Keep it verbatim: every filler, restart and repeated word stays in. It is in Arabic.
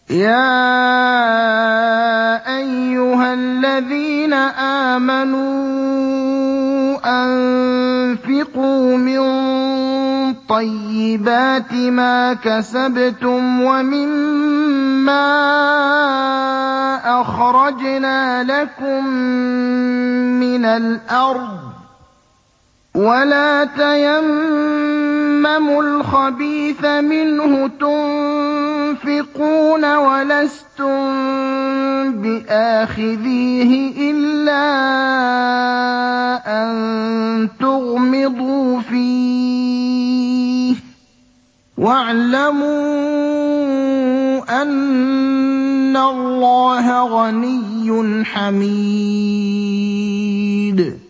يَا أَيُّهَا الَّذِينَ آمَنُوا أَنفِقُوا مِن طَيِّبَاتِ مَا كَسَبْتُمْ وَمِمَّا أَخْرَجْنَا لَكُم مِّنَ الْأَرْضِ ۖ وَلَا تَيَمَّمُوا الْخَبِيثَ مِنْهُ تُنفِقُونَ وَلَسْتُم بِآخِذِيهِ إِلَّا أَن تُغْمِضُوا فِيهِ ۚ وَاعْلَمُوا أَنَّ اللَّهَ غَنِيٌّ حَمِيدٌ